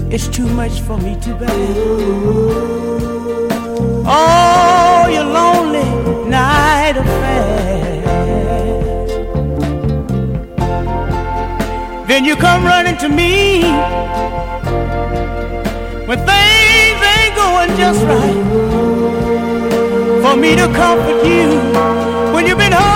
It's too much for me to bear. Oh, your lonely night affair. Then you come running to me when things ain't going just right. For me to comfort you when you've been hurt.